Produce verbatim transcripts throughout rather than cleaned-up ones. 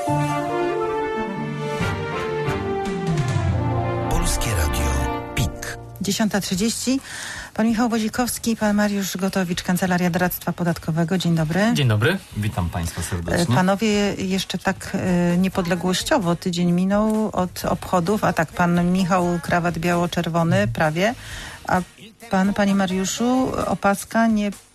Polskie Radio P I K. dziesiąta trzydzieści. Pan Michał Wozikowski, pan Mariusz Gotowicz, Kancelaria Doradztwa Podatkowego. Dzień dobry. Dzień dobry. Witam Państwa serdecznie. Panowie jeszcze tak e, niepodległościowo tydzień minął od obchodów, a tak pan Michał krawat biało-czerwony prawie, a pan, panie Mariuszu, opaska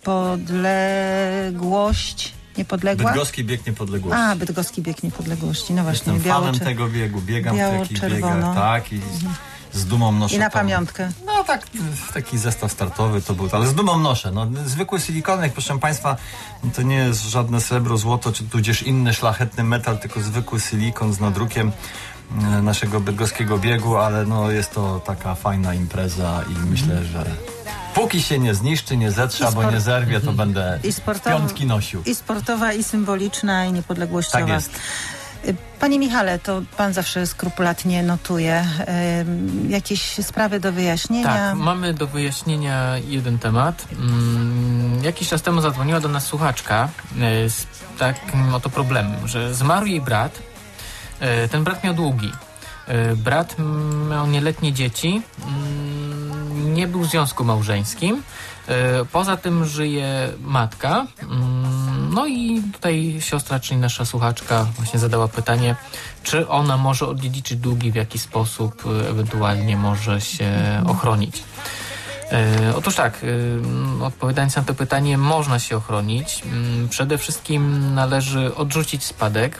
niepodległość, niepodległa? Bydgoski bieg niepodległości. A, Bydgoski bieg niepodległości, no właśnie. Jestem fanem tego biegu, biegam w takich biegach, tak, i z dumą noszę. I na tam, pamiątkę. No tak, taki zestaw startowy to był, ale z dumą noszę. No, zwykły silikonek, proszę Państwa, to nie jest żadne srebro, złoto, czy tudzież inny szlachetny metal, tylko zwykły silikon z nadrukiem naszego bydgoskiego biegu, ale no jest to taka fajna impreza i myślę, że póki się nie zniszczy, nie zetrze, albo nie zerwie, to będę I sportowa, piątki nosił. I sportowa, i symboliczna, i niepodległościowa. Tak jest. Panie Michale, to pan zawsze skrupulatnie notuje y, jakieś sprawy do wyjaśnienia. Tak, mamy do wyjaśnienia jeden temat. Mm, jakiś czas temu zadzwoniła do nas słuchaczka y, z takim oto problemem, że zmarł jej brat. Y, ten brat miał długi. Y, brat miał nieletnie dzieci. Y, nie był w związku małżeńskim. Y, poza tym żyje matka. Y, No i tutaj siostra, czyli nasza słuchaczka, właśnie zadała pytanie, czy ona może odziedziczyć długi, w jaki sposób ewentualnie może się ochronić. E, otóż tak, e, odpowiadając na to pytanie, można się ochronić. E, przede wszystkim należy odrzucić spadek.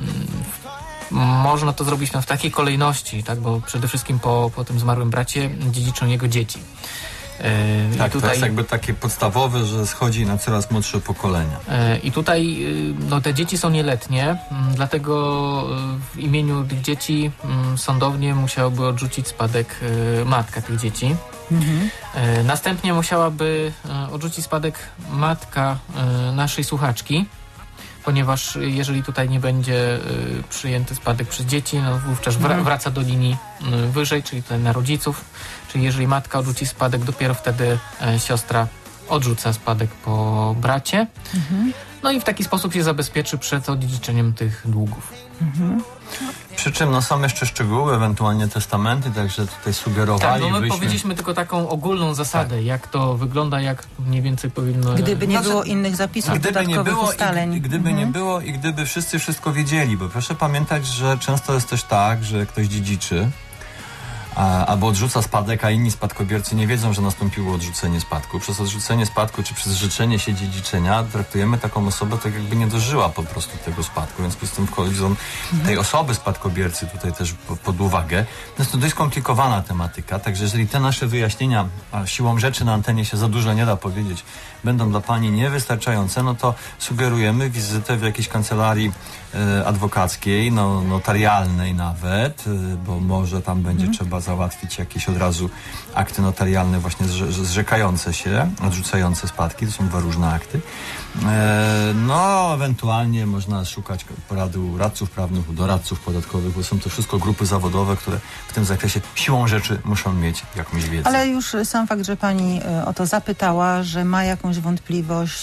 E, można to zrobić no, w takiej kolejności, tak, bo przede wszystkim po, po tym zmarłym bracie dziedziczą jego dzieci. Yy, tak, tutaj, to jest jakby takie podstawowe, że schodzi na coraz młodsze pokolenia. Yy, I tutaj yy, no, te dzieci są nieletnie, yy, dlatego yy, w imieniu tych dzieci yy, sądownie musiałaby odrzucić spadek yy, matka tych dzieci. Mhm. Yy, następnie musiałaby yy, odrzucić spadek matka yy, naszej słuchaczki, ponieważ jeżeli tutaj nie będzie y, przyjęty spadek przez dzieci, no wówczas wra- wraca do linii y, wyżej, czyli tutaj na rodziców. Czyli jeżeli matka odrzuci spadek, dopiero wtedy y, siostra odrzuca spadek po bracie. Mhm. No i w taki sposób się zabezpieczy przed odziedziczeniem tych długów. Mhm. Przy czym no, są jeszcze szczegóły, ewentualnie testamenty, także tutaj sugerowali. Tak, no my byśmy... powiedzieliśmy tylko taką ogólną zasadę, tak. Jak to wygląda, jak mniej więcej powinno... Gdyby nie znaczy, było innych zapisów, gdyby dodatkowych nie było, ustaleń. I, gdyby mhm. nie było i gdyby wszyscy wszystko wiedzieli, bo proszę pamiętać, że często jest też tak, że ktoś dziedziczy, A, albo odrzuca spadek, a inni spadkobiercy nie wiedzą, że nastąpiło odrzucenie spadku. Przez odrzucenie spadku, czy przez życzenie się dziedziczenia traktujemy taką osobę tak, jakby nie dożyła po prostu tego spadku. Więc z tym wchodzą tej osoby spadkobiercy tutaj też pod uwagę. Jest to dość skomplikowana tematyka, także jeżeli te nasze wyjaśnienia, a siłą rzeczy na antenie się za dużo nie da powiedzieć, będą dla Pani niewystarczające, no to sugerujemy wizytę w jakiejś kancelarii e, adwokackiej, no, notarialnej nawet, e, bo może tam będzie mm. trzeba załatwić jakieś od razu akty notarialne właśnie zrze- zrzekające się, odrzucające spadki, to są dwa różne akty. E, no, ewentualnie można szukać porady u radców prawnych, u doradców podatkowych, bo są to wszystko grupy zawodowe, które w tym zakresie siłą rzeczy muszą mieć jakąś wiedzę. Ale już sam fakt, że Pani o to zapytała, że ma jakąś wątpliwość,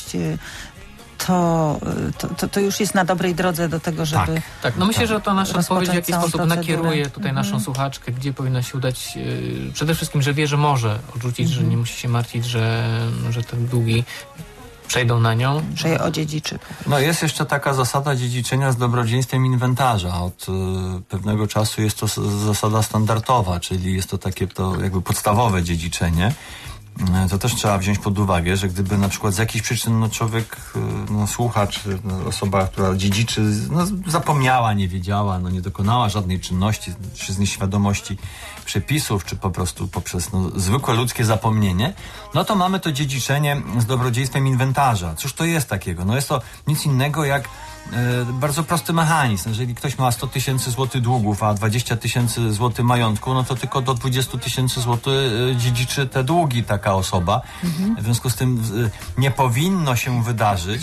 to, to, to już jest na dobrej drodze do tego, żeby... Tak, tak. No myślę, że to nasza odpowiedź w jakiś sposób procedurę. nakieruje tutaj naszą mm. słuchaczkę, gdzie powinna się udać. Yy, przede wszystkim, że wie, że może odrzucić, mm. że nie musi się martwić, że, że te długi przejdą na nią. Że je odziedziczy. No jest jeszcze taka zasada dziedziczenia z dobrodziejstwem inwentarza. Od y, pewnego czasu jest to s- zasada standardowa, czyli jest to takie to jakby podstawowe dziedziczenie. To też trzeba wziąć pod uwagę, że gdyby na przykład z jakichś przyczyn no człowiek, no słuchacz, no osoba, która dziedziczy, no zapomniała, nie wiedziała, no nie dokonała żadnej czynności, czy z nieświadomości przepisów, czy po prostu poprzez no, zwykłe ludzkie zapomnienie, no to mamy to dziedziczenie z dobrodziejstwem inwentarza. Cóż to jest takiego? No jest to nic innego jak e, bardzo prosty mechanizm. Jeżeli ktoś ma sto tysięcy złotych długów, a dwadzieścia tysięcy złotych majątku, no to tylko do dwadzieścia tysięcy złotych e, dziedziczy te długi taka osoba. Mhm. W związku z tym e, nie powinno się wydarzyć,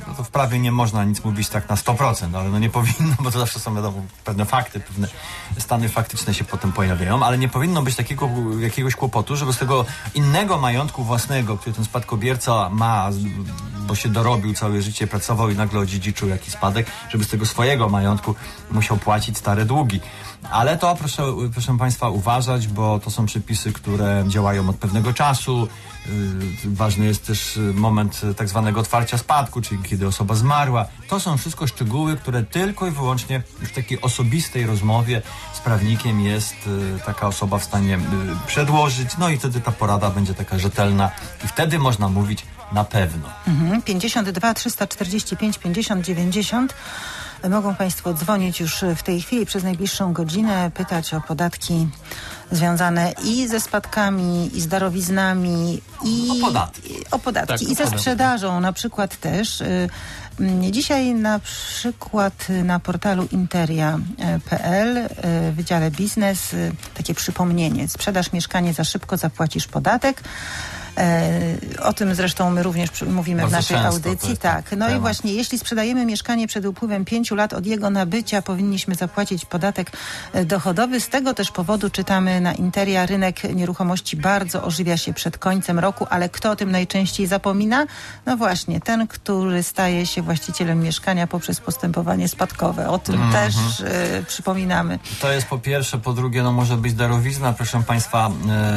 no to w prawie nie można nic mówić tak na sto procent, ale no nie powinno, bo to zawsze są wiadomo pewne fakty, pewne stany faktyczne się potem pojawiają, ale nie powinno być takiego jakiegoś kłopotu, żeby z tego innego majątku własnego, który ten spadkobierca ma, bo się dorobił całe życie, pracował i nagle odziedziczył jakiś spadek, żeby z tego swojego majątku musiał płacić stare długi. Ale to proszę, proszę Państwa uważać, bo to są przepisy, które działają od pewnego czasu. Yy, ważny jest też moment tak zwanego otwarcia spadku, czyli kiedy osoba zmarła. To są wszystko szczegóły, które tylko i wyłącznie już w takiej osobistej rozmowie z prawnikiem jest yy, taka osoba w stanie yy, przedłożyć. No i wtedy ta porada będzie taka rzetelna i wtedy można mówić na pewno. Mhm. pięćdziesiąt dwa trzysta czterdzieści pięć pięćdziesiąt dziewięćdziesiąt. Mogą Państwo dzwonić już w tej chwili przez najbliższą godzinę, pytać o podatki związane i ze spadkami, i z darowiznami, i o podatki, o podatki tak, i o ze podatki. sprzedażą na przykład też. Dzisiaj na przykład na portalu interia kropka p l w wydziale biznes takie przypomnienie. Sprzedasz mieszkanie za szybko, zapłacisz podatek. E, o tym zresztą my również przy, mówimy Bardzo w naszej często audycji. Tak. No temat. I właśnie, jeśli sprzedajemy mieszkanie przed upływem pięciu lat od jego nabycia, powinniśmy zapłacić podatek dochodowy. Z tego też powodu czytamy na Interia, rynek nieruchomości bardzo ożywia się przed końcem roku, ale kto o tym najczęściej zapomina? No właśnie, ten, który staje się właścicielem mieszkania poprzez postępowanie spadkowe. O tym Mhm. też e, przypominamy. To jest po pierwsze, po drugie, no może być darowizna. Proszę Państwa, e,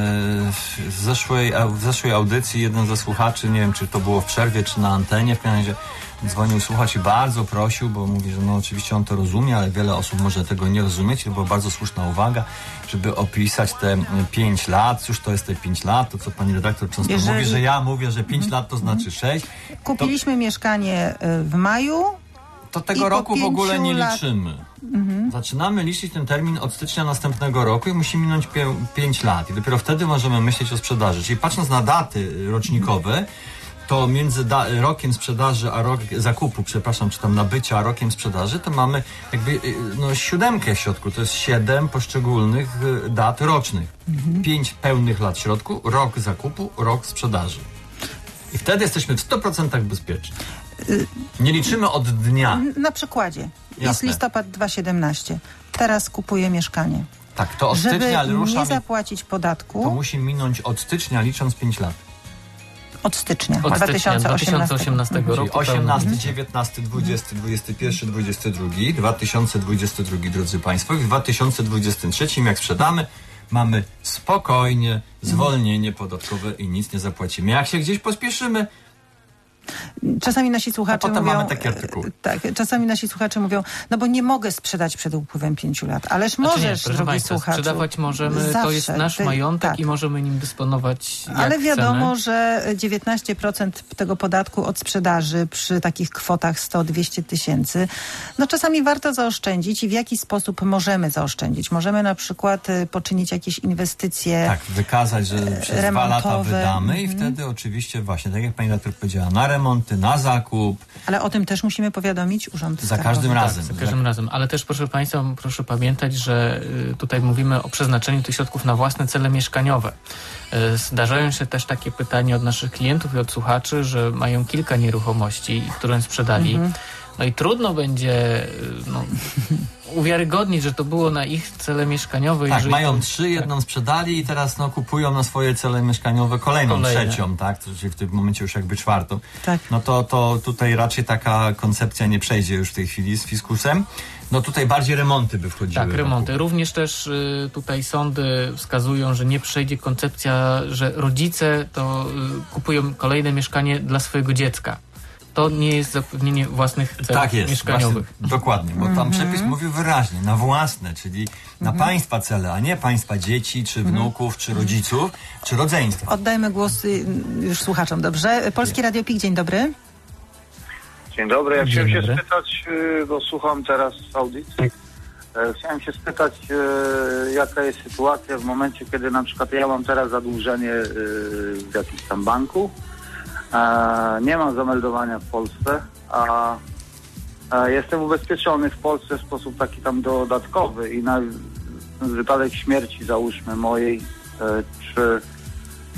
w zeszłej, w zeszłej audycji jeden ze słuchaczy, nie wiem, czy to było w przerwie, czy na antenie, w każdym razie dzwonił słuchacz i bardzo prosił, bo mówi, że no oczywiście on to rozumie, ale wiele osób może tego nie rozumieć. To była bardzo słuszna uwaga, żeby opisać te pięć lat. Cóż to jest te pięć lat? To, co pani redaktor często Jeżeli... mówi, że ja mówię, że pięć lat to znaczy sześć. Kupiliśmy to... mieszkanie w maju. To tego I roku w ogóle nie lat... liczymy. Mhm. Zaczynamy liczyć ten termin od stycznia następnego roku i musi minąć pięć lat. I dopiero wtedy możemy myśleć o sprzedaży. Czyli patrząc na daty rocznikowe, to między da- rokiem sprzedaży a rok zakupu, przepraszam, czy tam nabycia, a rokiem sprzedaży, to mamy jakby no, siódemkę w środku. To jest siedem poszczególnych y, dat rocznych. Mhm. Pięć pełnych lat w środku, rok zakupu, rok sprzedaży. I wtedy jesteśmy w sto procent bezpieczni. Nie liczymy od dnia. Na przykładzie. Jasne. Jest listopad dwa tysiące siedemnasty. Teraz kupuję mieszkanie. Tak, to od Żeby stycznia rusza nie mi, zapłacić podatku. to musi minąć od stycznia licząc pięć lat. Od stycznia Od dwa tysiące osiemnastego, dwa tysiące osiemnastego Czyli roku. osiemnasty, dziewiętnasty, dwudziesty, dwudziesty pierwszy, dwudziesty drugi, dwa tysiące dwudziesty drugi, drodzy Państwo, i w dwa tysiące dwudziestym trzecim, jak sprzedamy, mamy spokojnie zwolnienie podatkowe i nic nie zapłacimy. Jak się gdzieś pospieszymy, czasami nasi słuchacze a potem mówią, mamy takie artykuły. Tak, czasami nasi słuchacze mówią, no bo nie mogę sprzedać przed upływem pięciu lat. Ależ Znaczy możesz, nie, proszę drogi Państwa, słuchaczu. sprzedawać możemy, Zawsze. to jest nasz Ty, majątek tak. i możemy nim dysponować jak Ale wiadomo, chcemy. że dziewiętnaście procent tego podatku od sprzedaży przy takich kwotach sto dwieście tysięcy, no czasami warto zaoszczędzić i w jaki sposób możemy zaoszczędzić. Możemy na przykład y, poczynić jakieś inwestycje tak, wykazać, że przez remontowe. dwa lata wydamy Mhm. i wtedy oczywiście właśnie, tak jak pani redaktor powiedziała, na remonty, na zakup, Ale o tym też musimy powiadomić Urząd za Skarbowy. każdym Tak, razem. za każdym razem. Ale też, proszę Państwa, proszę pamiętać, że y, tutaj mówimy o przeznaczeniu tych środków na własne cele mieszkaniowe. Y, Zdarzają się też takie pytania od naszych klientów i od słuchaczy, że mają kilka nieruchomości, które sprzedali. Mhm. No i trudno będzie y, no, uwiarygodnić, że to było na ich cele mieszkaniowe. Tak, jeżeli mają to, trzy, jedną tak. sprzedali i teraz no, kupują na swoje cele mieszkaniowe kolejną, Kolejne. trzecią, tak? Czyli w tym momencie już jakby czwartą. Tak. No to, to tutaj raczej taka koncepcja nie przejdzie już w tej chwili z fiskusem. No tutaj bardziej remonty by wchodziły. Tak, remonty. Również też y, tutaj sądy wskazują, że nie przejdzie koncepcja, że rodzice to y, kupują kolejne mieszkanie dla swojego dziecka. To nie jest zapewnienie własnych celów tak jest, mieszkaniowych. Właśnie, dokładnie, bo tam Mhm. przepis mówił wyraźnie, na własne, czyli na Mhm. państwa cele, a nie państwa dzieci, czy wnuków, czy rodziców, czy rodzeństwa. Oddajmy głos y, już słuchaczom, dobrze? Polskie Radio P I K, dzień dobry. Dzień dobry, ja Dzień chciałem się dobry. spytać, y, bo słucham teraz audycji, e, chciałem się spytać, e, jaka jest sytuacja w momencie, kiedy na przykład ja mam teraz zadłużenie y, w jakimś tam banku, e, nie mam zameldowania w Polsce, a, a jestem ubezpieczony w Polsce w sposób taki tam dodatkowy i na wypadek śmierci, załóżmy mojej, e, czy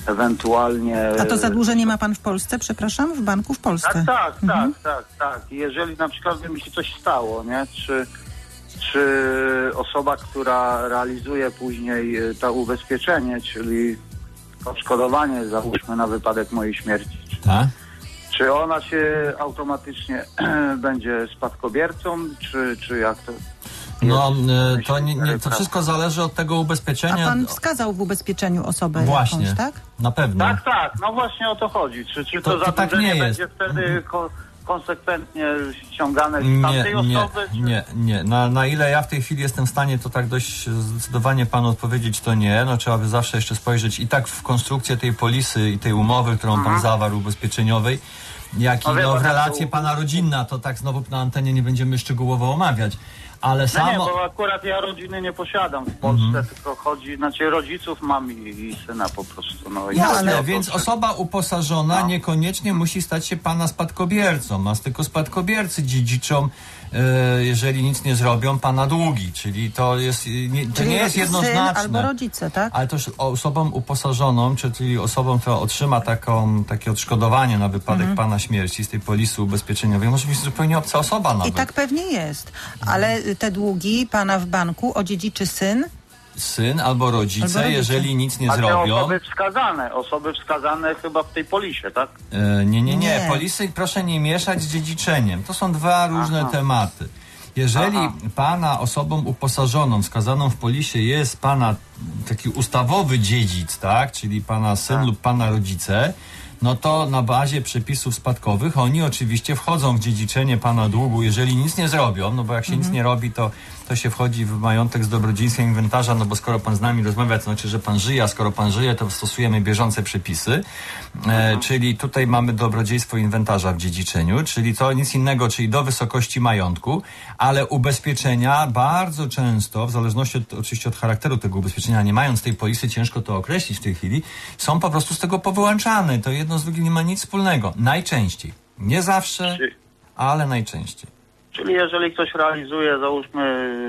ewentualnie... A to zadłużenie ma pan w Polsce, przepraszam? W banku w Polsce? Tak, tak, mhm. tak, tak, tak. Jeżeli na przykład by mi się coś stało, nie? Czy, czy osoba, która realizuje później to ubezpieczenie, czyli odszkodowanie, załóżmy na wypadek mojej śmierci, Tak? czy ona się automatycznie będzie spadkobiercą, czy, czy jak to... No, y, to, nie, nie, to wszystko zależy od tego A ubezpieczenia. pan wskazał w ubezpieczeniu osobę Właśnie, jakąś, tak? na pewno. Tak, tak, no właśnie o to chodzi. Czy, czy to, To- to tak zadłużenie nie będzie jest. wtedy ko- konsekwentnie ściągane z Nie, tamtej nie, osoby? Czy... nie, nie. Na, na ile ja w tej chwili jestem w stanie to tak dość zdecydowanie panu odpowiedzieć, to nie. No trzeba by zawsze jeszcze spojrzeć i tak w konstrukcję tej polisy i tej umowy, którą pan Mhm. zawarł ubezpieczeniowej, jak i No wie no, w pan, relacje to- pana rodzinna, to tak znowu na antenie nie będziemy szczegółowo omawiać. Ale No samo... nie, bo akurat ja rodziny nie posiadam w Polsce, Mhm. tylko chodzi, znaczy rodziców mam i, i syna po prostu. No, i No, chodzi ale- o to, Więc czy- osoba uposażona No. niekoniecznie musi stać się pana spadkobiercą, a tylko spadkobiercy dziedziczą, e, jeżeli nic nie zrobią, pana długi. Czyli to jest, nie, to Czyli nie jest syn jednoznaczne. albo rodzice, tak? Ale też osobą uposażoną, czyli osobą, która otrzyma taką, takie odszkodowanie na wypadek Mhm. pana śmierci z tej polisy ubezpieczeniowej, może być zupełnie obca osoba nawet. I tak pewnie jest. Ale te długi pana w banku odziedziczy syn. Syn albo rodzice, Albo rodzice. jeżeli nic nie A te zrobią. osoby wskazane, osoby wskazane chyba w tej polisie, tak? E, nie, nie, nie. Nie. Polisy proszę nie mieszać z dziedziczeniem. To są dwa różne Aha. tematy. Jeżeli Aha. pana osobą uposażoną, wskazaną w polisie jest pana taki ustawowy dziedzic, tak, czyli pana syn Tak. lub pana rodzice, no to na bazie przepisów spadkowych oni oczywiście wchodzą w dziedziczenie pana długu, jeżeli nic nie zrobią, no bo jak się nic nie robi, to, to się wchodzi w majątek z dobrodziejstwa inwentarza, no bo skoro pan z nami rozmawia, to znaczy, że pan żyje, a skoro pan żyje, to stosujemy bieżące przepisy, e, czyli tutaj mamy dobrodziejstwo inwentarza w dziedziczeniu, czyli to nic innego, czyli do wysokości majątku, ale ubezpieczenia bardzo często, w zależności od, oczywiście od charakteru tego ubezpieczenia, nie mając tej polisy, ciężko to określić w tej chwili, są po prostu z tego powyłączane. To jedno z drugim nie ma nic wspólnego. Najczęściej. Nie zawsze, Czy, ale najczęściej. czyli jeżeli ktoś realizuje, załóżmy,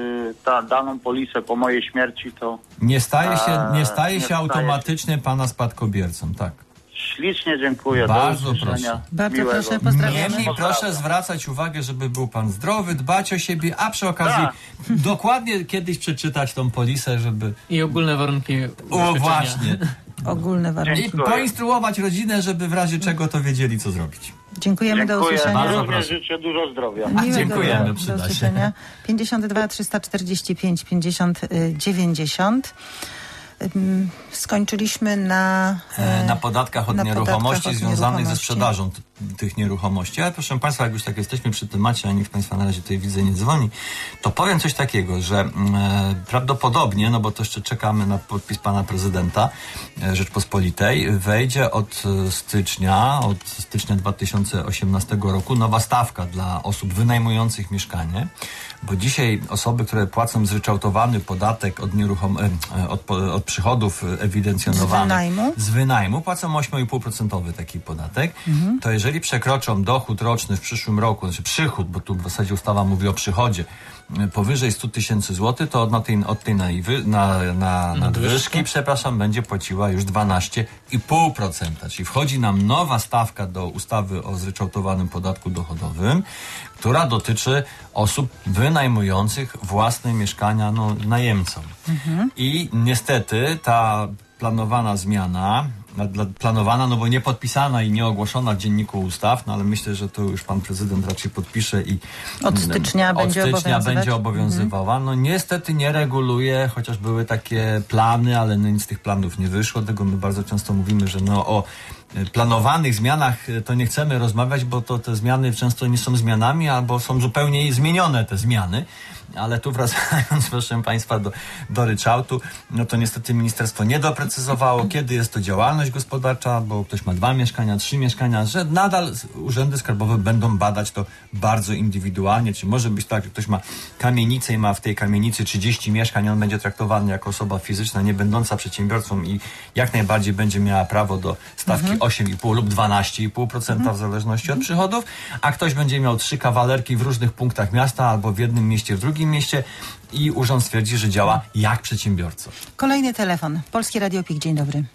ta daną polisę po mojej śmierci, to Nie staje się, A, nie staje nie się staje automatycznie pana spadkobiercą, tak. ślicznie dziękuję. Bardzo Do usłyszenia. proszę. Bardzo Miłego. proszę, pozdrawiamy. Niemniej Pozdrawiam. proszę zwracać uwagę, żeby był pan zdrowy, dbać o siebie, a przy okazji Tak. dokładnie kiedyś przeczytać tą polisę, żeby... I ogólne warunki O, ubezpieczenia. właśnie. Ogólne warunki. I Dziękuję. poinstruować rodzinę, żeby w razie czego to wiedzieli, co zrobić. Dziękujemy, do Dziękuję. usłyszenia. Bardzo Również proszę. życzę dużo zdrowia. Miłego dziękujemy, dnia. przyda Do się. usłyszenia. pięćdziesiąt dwa trzysta czterdzieści pięć pięćdziesiąt dziewięćdziesiąt. Ym, Skończyliśmy na... E, e, Na podatkach od na nieruchomości podatkach od związanych ze nieruchomości. sprzedażą t- tych nieruchomości. Ale proszę Państwa, jak już tak jesteśmy przy temacie, a nikt z Państwa na razie tutaj widzę nie dzwoni, to powiem coś takiego, że mm, e, prawdopodobnie, no bo to jeszcze czekamy na podpis pana prezydenta e, Rzeczpospolitej, wejdzie od e, stycznia, od stycznia dwa tysiące osiemnastego roku nowa stawka dla osób wynajmujących mieszkanie, bo dzisiaj osoby, które płacą zryczałtowany podatek od, nieruchom- e, od, po- od przychodów ewidencjonowanych Z wynajmu? z wynajmu płacą osiem i pół procent taki podatek, to jeżeli przekroczą dochód roczny w przyszłym roku, znaczy przychód, bo tu w zasadzie ustawa mówi o przychodzie, y, powyżej sto tysięcy złotych, to od tej, od tej naiwy, na, na nadwyżki, przepraszam, będzie płaciła już dwanaście i pół procent. Czyli wchodzi nam nowa stawka do ustawy o zryczałtowanym podatku dochodowym, która dotyczy osób wynajmujących własne mieszkania no, najemcom. I niestety ta planowana zmiana, na- dla- planowana, no bo nie podpisana i nie ogłoszona w Dzienniku Ustaw, no ale myślę, że to już pan prezydent raczej podpisze i Od stycznia od będzie stycznia obowiązywać. będzie obowiązywała. No niestety nie reguluje, chociaż były takie plany, ale no nic z tych planów nie wyszło. Dlatego my bardzo często mówimy, że no o y, planowanych zmianach y, to nie chcemy rozmawiać, bo to te zmiany często nie są zmianami, albo są zupełnie zmienione te zmiany. Ale tu wracając, proszę Państwa, do, do ryczałtu, no to niestety ministerstwo nie doprecyzowało, kiedy jest to działalność gospodarcza, bo ktoś ma dwa mieszkania, trzy mieszkania, że nadal urzędy skarbowe będą badać to bardzo indywidualnie. Czy może być tak, że ktoś ma kamienicę i ma w tej kamienicy trzydzieści mieszkań, on będzie traktowany jako osoba fizyczna, nie będąca przedsiębiorcą i jak najbardziej będzie miała prawo do stawki Mhm. osiem i pół lub dwanaście i pół procent w zależności od przychodów, a ktoś będzie miał trzy kawalerki w różnych punktach miasta albo w jednym mieście, w drugim mieście i urząd stwierdzi, że działa jak przedsiębiorca. Kolejny telefon. Polskie Radio Pik, dzień dobry.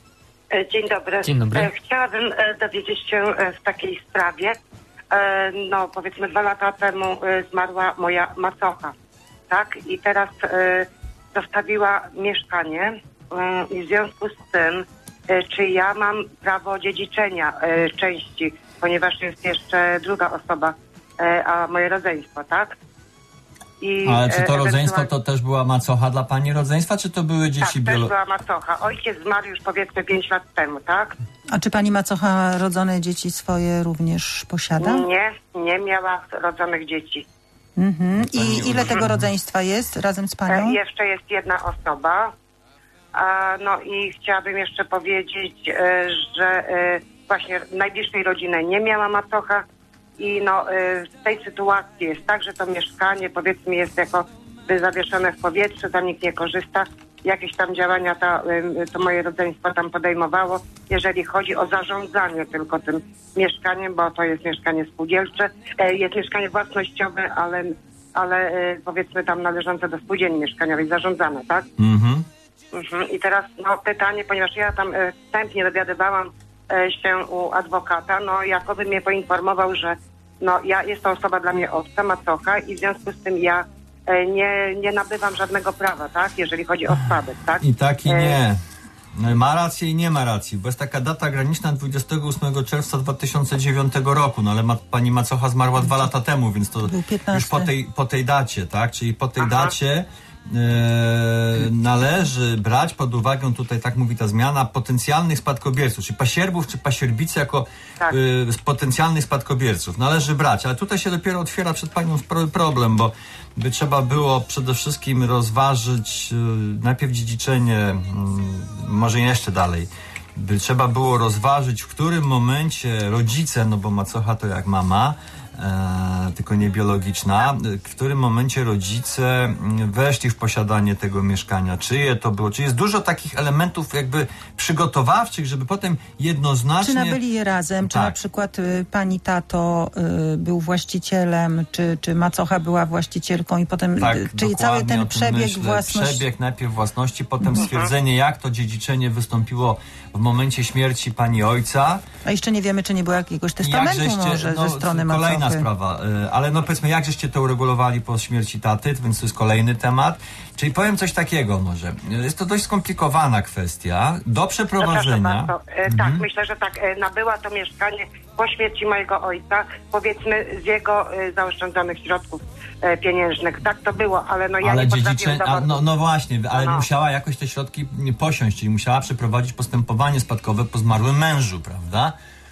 Dzień dobry. Dzień dobry. Chciałabym dowiedzieć się w takiej sprawie. No, powiedzmy dwa lata temu zmarła moja macocha, tak? I teraz zostawiła mieszkanie i w związku z tym, czy ja mam prawo dziedziczenia części, ponieważ jest jeszcze druga osoba, a moje rodzeństwo, tak? I ale czy to ewentualnie... rodzeństwo to też była macocha dla pani rodzeństwa, czy to były dzieci Tak, biologiczne? też była macocha. Ojciec zmarł już powiedzmy pięć lat temu, tak? A czy pani macocha rodzone dzieci swoje również posiada? Nie, nie miała rodzonych dzieci. Mhm. Pani I ile uży- tego rodzeństwa jest razem z E, panią? jeszcze jest jedna osoba. A, no i chciałabym jeszcze powiedzieć, e, że e, właśnie najbliższej rodziny nie miała macocha i no e, w tej sytuacji jest tak, że to mieszkanie powiedzmy jest jako by zawieszone w powietrzu, tam nikt nie korzysta. Jakieś tam działania ta, e, to moje rodzeństwo tam podejmowało, jeżeli chodzi o zarządzanie tylko tym mieszkaniem, bo to jest mieszkanie spółdzielcze, e, jest mieszkanie własnościowe, ale, ale e, powiedzmy tam należące do spółdzielni mieszkaniowej, zarządzane, tak? Mhm. Mhm. I teraz no, pytanie, ponieważ ja tam e, wstępnie dowiadywałam e, się u adwokata, no jakoby mnie poinformował, że no ja jest to osoba dla mnie obca, macocha i w związku z tym ja e, nie, nie nabywam żadnego prawa, tak, jeżeli chodzi o spadek, tak? I tak i E, nie. Ma rację i nie ma racji, bo jest taka data graniczna dwudziestego ósmego czerwca dwa tysiące dziewiątego roku, no ale ma, pani macocha zmarła dwa lata temu, więc to Był piętnasty. już po tej, po tej dacie, tak? Czyli po tej Aha. dacie e, należy brać pod uwagę, tutaj tak mówi ta zmiana, potencjalnych spadkobierców, czy pasierbów, czy pasierbice jako Tak. e, potencjalnych spadkobierców. Należy brać, ale tutaj się dopiero otwiera przed panią pro- problem, bo by trzeba było przede wszystkim rozważyć y, najpierw dziedziczenie, y, może jeszcze dalej, by trzeba było rozważyć, w którym momencie rodzice, no bo macocha to jak mama, e, tylko nie biologiczna, y, w którym momencie rodzice y, weszli w posiadanie tego mieszkania, czyje to było, czy jest dużo takich elementów jakby przygotowawczych, żeby potem jednoznacznie... Czy nabyli je razem? Czy Tak. na przykład y, pani tato y, był właścicielem, czy, czy macocha była właścicielką i potem, Tak, y, czyli dokładnie cały o ten tym przebieg myślę. własności. Przebieg najpierw własności, potem stwierdzenie, jak to dziedziczenie wystąpiło w momencie śmierci pani ojca. A jeszcze nie wiemy, czy nie było jakiegoś I testamentu jak żeście- może no, ze strony Kolejna macochy. sprawa, y, ale no powiedzmy, jak żeście to uregulowali po śmierci taty, więc to jest kolejny temat. Czyli powiem coś takiego może. Jest to dość skomplikowana kwestia. Do Przepraszam przeprowadzenia... bardzo. E, Tak, myślę, że tak. E, nabyła to mieszkanie po śmierci mojego ojca, powiedzmy z jego e, zaoszczędzonych środków e, pieniężnych. Tak to było, ale no ja ale nie potrafię dziedziczenie, a, udowodnić. no, no właśnie, ale No. musiała jakoś te środki posiąść, czyli musiała przeprowadzić postępowanie spadkowe po zmarłym mężu, prawda?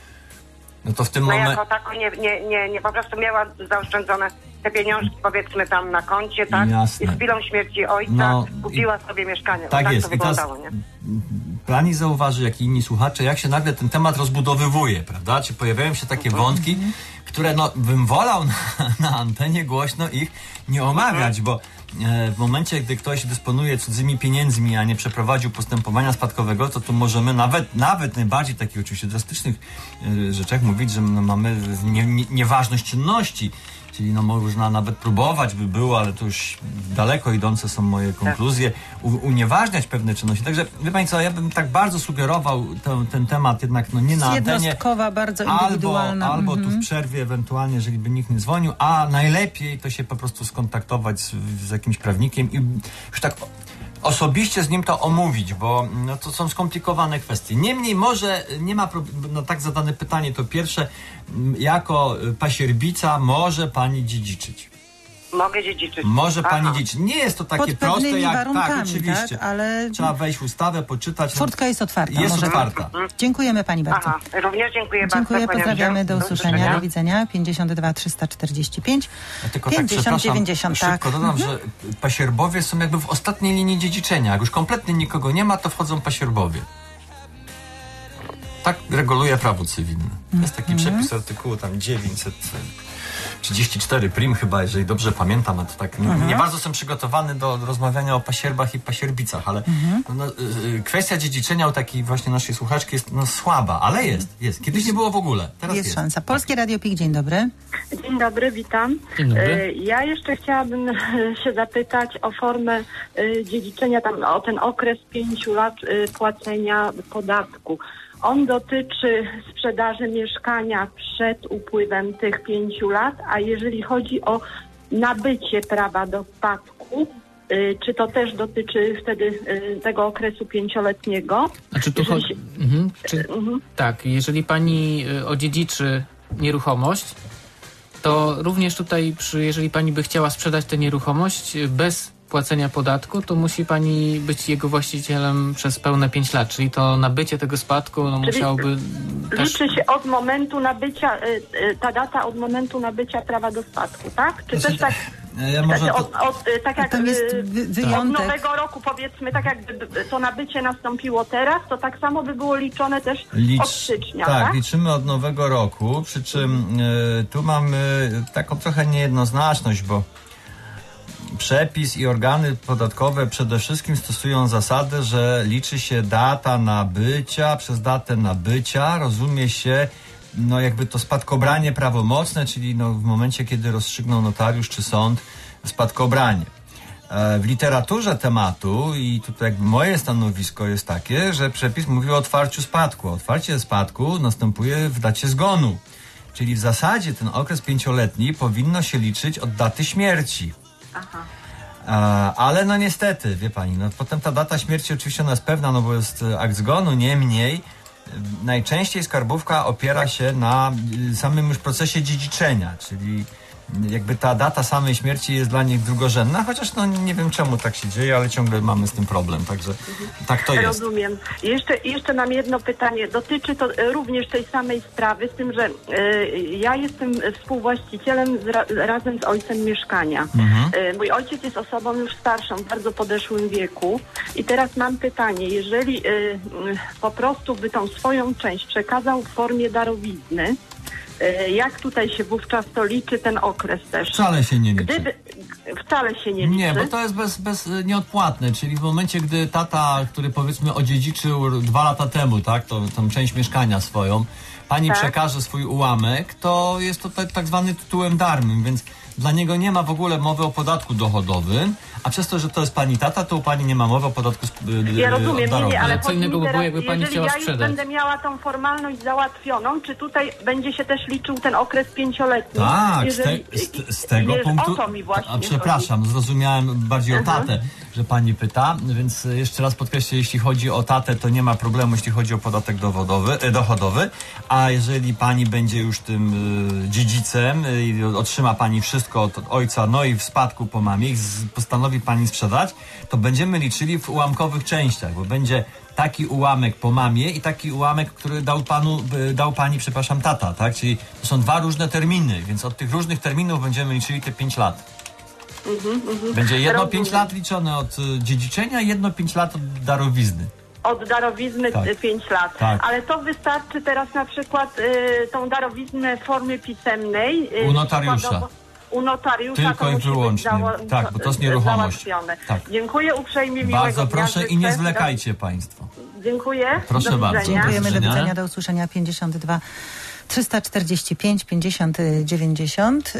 No to w tym No momencie... jako tako nie, nie, nie, nie, po prostu miała zaoszczędzone te pieniążki powiedzmy tam na koncie, tak? Jasne. I z chwilą śmierci ojca No, kupiła sobie mieszkanie. Tak, tak jest. to I teraz wyglądało, nie? pani zauważy, jak i inni słuchacze, jak się nagle ten temat rozbudowywuje, prawda? Czy pojawiają się takie wątki, które no, bym wolał na, na antenie głośno ich nie omawiać, bo e, w momencie, gdy ktoś dysponuje cudzymi pieniędzmi, a nie przeprowadził postępowania spadkowego, to tu możemy nawet, nawet najbardziej takich oczywiście drastycznych e, rzeczach mówić, że no, mamy nie, nie, nieważność czynności. Czyli no można nawet próbować by było, ale to już daleko idące są moje konkluzje, u, unieważniać pewne czynności. Także wie pani co, ja bym tak bardzo sugerował ten, ten temat jednak no nie na antenie, Jednostkowa, bardzo albo, indywidualna. albo tu Mhm. w przerwie ewentualnie, jeżeli by nikt nie dzwonił, a najlepiej to się po prostu skontaktować z, z jakimś prawnikiem i już tak osobiście z nim to omówić, bo no, to są skomplikowane kwestie. Niemniej może nie ma problemu, no tak zadane pytanie to pierwsze, m, jako pasierbica może pani dziedziczyć. Mogę dziedziczyć. Może pani Aha. dziedziczyć. Nie jest to takie Pod proste pewnymi jak warunkami, tak, oczywiście. tak? Ale Trzeba wejść w ustawę, poczytać. furtka jest otwarta. Jest może otwarta. Dziękujemy pani bardzo. Aha, również dziękuję, Dziękuję, bardzo. pozdrawiamy, do usłyszenia, usłyszenia. do widzenia. pięćdziesiąt dwa trzysta czterdzieści pięć Ja tylko tak, pięćdziesiąt przepraszam, dziewięćdziesiąt, tak. szybko dodam, że pasierbowie są jakby w ostatniej linii dziedziczenia. Jak już kompletnie nikogo nie ma, to wchodzą pasierbowie. Tak reguluje prawo cywilne. Jest taki przepis artykułu tam dziewięćset trzydzieści cztery prim chyba, jeżeli dobrze pamiętam, a to tak nie, nie bardzo jestem przygotowany do rozmawiania o pasierbach i pasierbicach, ale mhm. no, y, kwestia dziedziczenia u takiej właśnie naszej słuchaczki jest no, słaba, ale jest, jest. Kiedyś nie było w ogóle, teraz jest. Jest szansa. Polskie Radio P I K, dzień dobry. Dzień dobry, witam. Dzień dobry. Ja jeszcze chciałabym się zapytać o formę dziedziczenia, tam o ten okres pięciu lat płacenia podatku. On dotyczy sprzedaży mieszkania przed upływem tych pięciu lat, a jeżeli chodzi o nabycie prawa do spadku, czy to też dotyczy wtedy tego okresu pięcioletniego? Znaczy tu jeżeli chodzi... się... mhm. Czy... mhm. Tak, jeżeli pani odziedziczy nieruchomość, to również tutaj, przy, jeżeli pani by chciała sprzedać tę nieruchomość bez płacenia podatku, to musi pani być jego właścicielem przez pełne pięć lat, czyli to nabycie tego spadku no, musiałoby... Liczy też... się od momentu nabycia, ta data od momentu nabycia prawa do spadku, tak? Czy też tak... Ja może to... od, od, tak jak Tam jest wy- wyjątek. od nowego roku, powiedzmy, tak jakby to nabycie nastąpiło teraz, to tak samo by było liczone też Licz... od stycznia, tak? tak? liczymy od nowego roku, przy czym y, tu mamy taką trochę niejednoznaczność, bo przepis i organy podatkowe przede wszystkim stosują zasadę, że liczy się data nabycia, przez datę nabycia rozumie się no jakby to spadkobranie prawomocne, czyli no w momencie, kiedy rozstrzygnął notariusz czy sąd spadkobranie. E, w literaturze tematu i tutaj jakby moje stanowisko jest takie, że przepis mówi o otwarciu spadku. Otwarcie spadku następuje w dacie zgonu. Czyli w zasadzie ten okres pięcioletni powinno się liczyć od daty śmierci. Aha. E, ale no niestety, wie pani, no potem ta data śmierci oczywiście ona jest pewna, no bo jest akt zgonu, niemniej najczęściej skarbówka opiera się na samym już procesie dziedziczenia, czyli jakby ta data samej śmierci jest dla nich drugorzędna, chociaż no nie wiem czemu tak się dzieje, ale ciągle mamy z tym problem, także mhm. tak to jest. Rozumiem. Jeszcze, jeszcze mam jedno pytanie. Dotyczy to również tej samej sprawy, z tym, że y, ja jestem współwłaścicielem z, ra, razem z ojcem mieszkania. Mhm. Y, mój ojciec jest osobą już starszą, w bardzo podeszłym wieku i teraz mam pytanie, jeżeli y, y, po prostu by tą swoją część przekazał w formie darowizny, jak tutaj się wówczas to liczy ten okres też? Wcale się nie liczy. Gdyby, wcale się nie liczy. Nie, bo to jest bez, bez nieodpłatne, czyli w momencie, gdy tata, który powiedzmy odziedziczył dwa lata temu, tak, to, tą część mieszkania swoją, pani tak. przekaże swój ułamek, to jest to tak, tak zwany tytułem darmym, więc dla niego nie ma w ogóle mowy o podatku dochodowym, a przez to, że to jest pani tata, to u pani nie ma mowy o podatku yy, Ja rozumiem, nie, nie, ale co innego by było, jakby pani chciała ja sprzedać. już będę miała tą formalność załatwioną, czy tutaj będzie się też liczył ten okres pięcioletni? Tak, jeżeli, z, te, z, z tego wiesz, punktu... O to mi właśnie a, przepraszam, chodzi. Zrozumiałem bardziej o tatę, że pani pyta, więc jeszcze raz podkreślę, jeśli chodzi o tatę, to nie ma problemu, jeśli chodzi o podatek dowodowy, e, dochodowy, a jeżeli pani będzie już tym e, dziedzicem e, i otrzyma pani wszystko od ojca, no i w spadku po mamie, i postanowi pani sprzedać, to będziemy liczyli w ułamkowych częściach, bo będzie taki ułamek po mamie i taki ułamek, który dał panu, dał pani, przepraszam, tata, tak? Czyli to są dwa różne terminy, więc od tych różnych terminów będziemy liczyli te pięć lat. Mm-hmm, mm-hmm. Będzie jedno pięć lat liczone od dziedziczenia, jedno pięć lat od darowizny. Od darowizny tak. pięć lat. Tak. Ale to wystarczy teraz na przykład y, tą darowiznę w formie pisemnej. Y, u notariusza. U notariusza tylko i wyłącznie. Zało- tak, bo to jest nieruchomość. Tak. Dziękuję uprzejmie, miłego Bardzo proszę dnia, i nie zwlekajcie państwo. Dziękuję. Proszę do bardzo. Dziękujemy, do widzenia, do usłyszenia. pięćdziesiąt dwa trzysta czterdzieści pięć pięćdziesiąt dziewięćdziesiąt.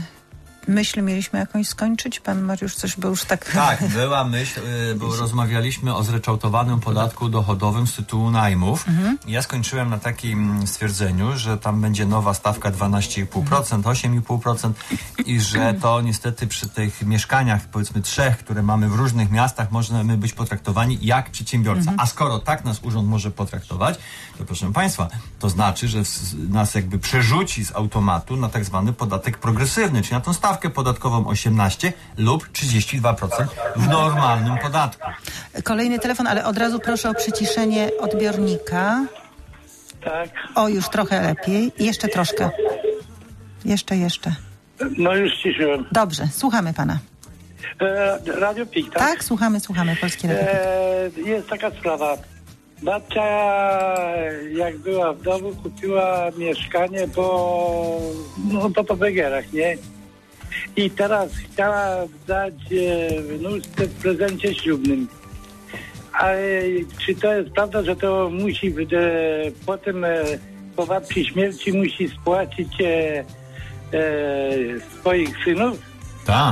Myśl mieliśmy jakąś skończyć? Pan Mariusz coś był już tak... Tak, była myśl, bo rozmawialiśmy o zryczałtowanym podatku dochodowym z tytułu najmów. Mhm. Ja skończyłem na takim stwierdzeniu, że tam będzie nowa stawka dwanaście i pół procent, osiem i pół procent i że to niestety przy tych mieszkaniach, powiedzmy trzech, które mamy w różnych miastach, możemy być potraktowani jak przedsiębiorca. Mhm. A skoro tak nas urząd może potraktować, to proszę państwa, to znaczy, że nas jakby przerzuci z automatu na tak zwany podatek progresywny, czyli na tą stawkę podatkową osiemnaście lub trzydzieści dwa procent w normalnym podatku. Kolejny telefon, ale od razu proszę o przyciszenie odbiornika. Tak. O, już trochę lepiej. Jeszcze troszkę. Jeszcze, jeszcze. No już ciszyłem. Dobrze, słuchamy pana. E, Radio P I K, tak? Tak, słuchamy, słuchamy. Polskie Radio P I K. E, jest taka sprawa. babcia jak była w domu, kupiła mieszkanie po, no, po Pobegierach, nie? I teraz chciała dać e, wnuczce w prezencie ślubnym. A e, czy to jest prawda, że to musi e, potem e, po babci śmierci musi spłacić e, e, swoich synów? Tak.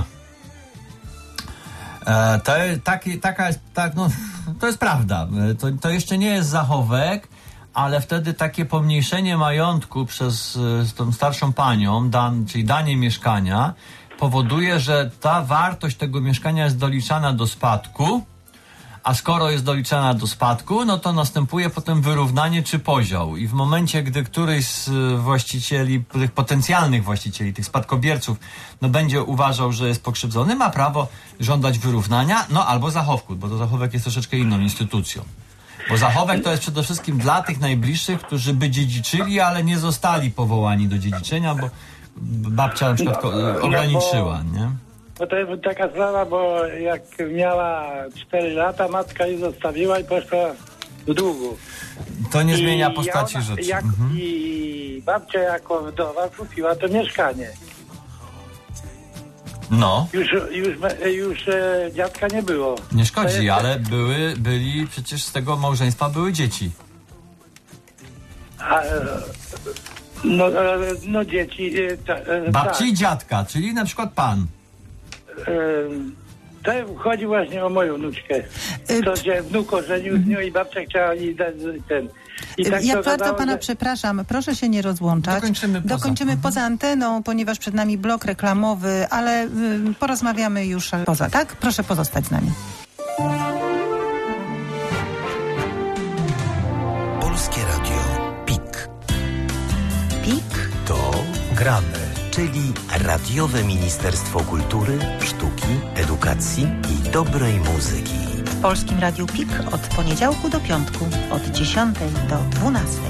E, to, taki, taka jest, tak, no, to jest prawda. To, to jeszcze nie jest zachowek, ale wtedy takie pomniejszenie majątku przez e, tą starszą panią, dan, czyli danie mieszkania, powoduje, że ta wartość tego mieszkania jest doliczana do spadku, a skoro jest doliczana do spadku, no to następuje potem wyrównanie czy podział. I w momencie, gdy któryś z właścicieli, tych potencjalnych właścicieli, tych spadkobierców, no będzie uważał, że jest pokrzywdzony, ma prawo żądać wyrównania, no albo zachowku, bo to zachowek jest troszeczkę inną instytucją. Bo zachowek to jest przede wszystkim dla tych najbliższych, którzy by dziedziczyli, ale nie zostali powołani do dziedziczenia, bo babcia na przykład no, ograniczyła, no bo, nie? Bo to jest taka sprawa, bo jak miała cztery lata, matka jej zostawiła i poszła w długu. To nie I zmienia postaci ona, rzeczy. Jak, mhm. I babcia jako wdowa kupiła to mieszkanie. No. Już, już, już e, dziadka nie było. Nie szkodzi, jest... ale były, byli, przecież z tego małżeństwa były dzieci. A, no, no dzieci... E, ta, e, Babci tak. i dziadka, czyli na przykład pan. E, to chodzi właśnie o moją wnuczkę. To się wnuk ożenił z nią i babcia chciała jej dać ten... I tak ja to bardzo zadało, pana że... przepraszam, proszę się nie rozłączać. Dokończymy poza, Dokończymy poza anteną, ponieważ przed nami blok reklamowy, ale y, porozmawiamy już poza, tak? Proszę pozostać z nami. Polskie Radio PiK. PiK To gramy, czyli Radiowe Ministerstwo Kultury, Sztuki, Edukacji i Dobrej Muzyki. w Polskim Radiu PiK od poniedziałku do piątku, od dziesiątej do dwunastej.